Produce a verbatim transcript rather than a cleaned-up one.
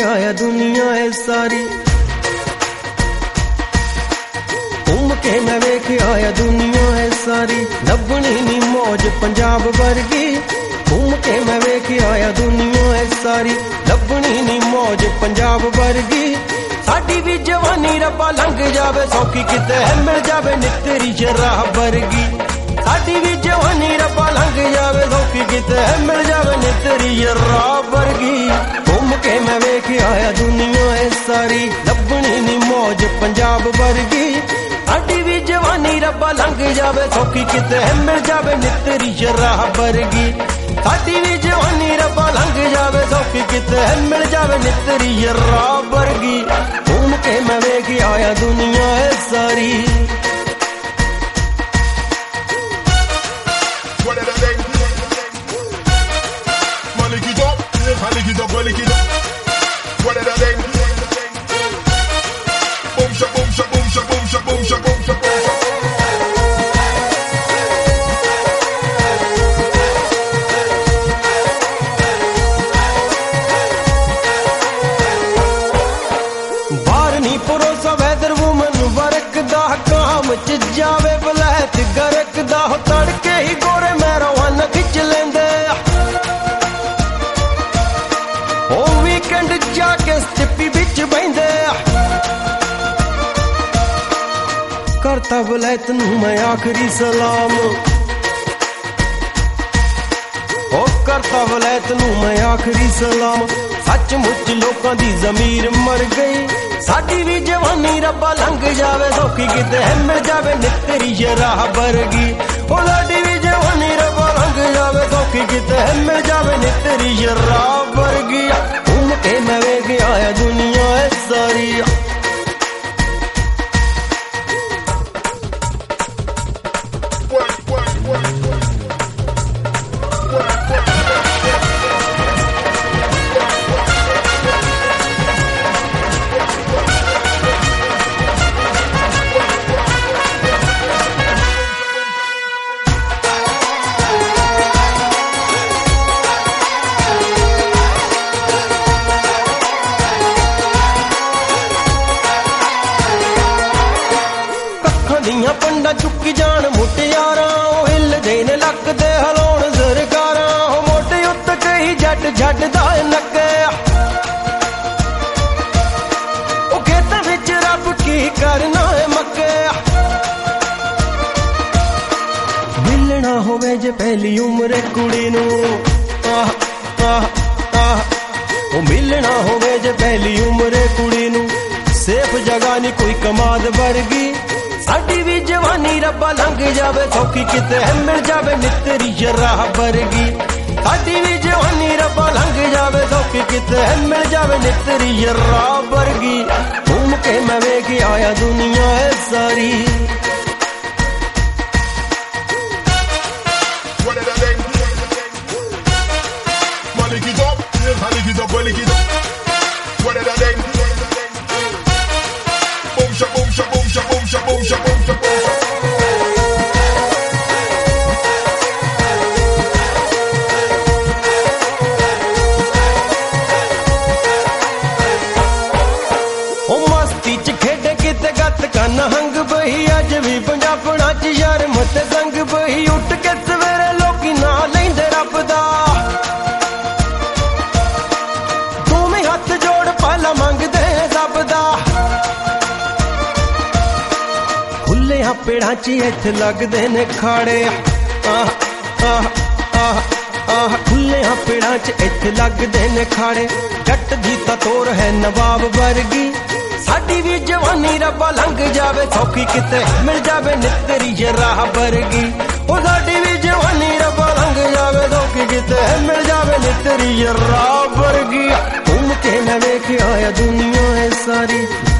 आया दुनिया है सारी, घूम के मैं वेख आया दुनिया है सारी। लभनी नी मौज पंजाब वर्गी, घूम के मैं वेख आया दुनिया है सारी। लभनी नी मौज पंजाब वर्गी, साडी भी जवानी रब्बा लंघ जावे सौखी किते मिल जावे नितरी शराब वर्गी। साडी भी जवानी रब्बा लंघ जावे सौखी किते मिल जावे नितरी शराब वर्गी। घूम के मैं वेख आया दुनिया है सारी, लभनी नी मौज पंजाब वर्गी। साडी भी जवानी रब्बा लंघ जावे सौखी किते मिल जावे नितरी शराब वर्गी। साडी भी जवानी रब्बा लंघ जावे सौखी किते मिल जावे नितरी शराब वर्गी। घूम के मैं वेख आया दुनिया है सारी। जावे बलैत गरक दा हो तड़के ही गोरे मैरोन खिच लेंदे। ओ वीकेंड जाके स्टिपी बिच बहिंदे। करता बलैत नू मैं आखिरी सलाम, ओ करता बलैत नू मैं आखिरी सलाम। सचमुच लोकां दी ज़मीर मर गई, साडी भी जवानी रब्बा लंघ जावे सौखी किते मिल जावे नितरी शराब वर्गी। ओ साडी भी जवानी रब्बा लंघ जावे सौखी किते मिल जावे नितरी शराब वर्गी। घूम के मैं वेख आया दुनिया है सारी। दियां पंडा चुकी जान मुटियारा, हिलदे ने लकदे हलाउण सरकारा। मोटे उत्त कई जट छड्डदा नक्के, ओ खेतां विच रब की करना है मक्के। मिलना होवे जे पहली उम्र कुड़ी नू, आह आह आह ओ मिलना होवे जे पहली उम्र कुड़ी नू। सेफ जगह नी कोई कमाद वर्गी, साडी भी जवानी रब्बा लंघ जावे सौखी किते मिल जावे नितरी शराब वर्गी। साडी भी जवानी रब्बा लंघ जावे सौखी किते मिल जावे नितरी शराब वर्गी। घूम के मैं वेख आया दुनिया है सारी। नहंग बही अज भी पंजाबना च शर्म ते संग बही। उठ के सवेरे लोकी ना लैंदे रब दा, दोवें हथ जोड़ पाला मंगदे सब दा। खुले पेड़ां च इत्थे लगदे ने खाड़े, आह आह आह आह खुले पेड़ां च इत्थे लगदे ने खाड़े। जट दी तां तोर है नवाब वर्गी, साडी भी जवानी रब्बा लंघ जावे सौखी किते मिल जावे नितरी शराब वर्गी। ओ साडी भी जवानी रब्बा लंघ जावे सौखी किते मिल जावे नितरी शराब वर्गी। घूम के मैं वेख आया दुनिया है सारी।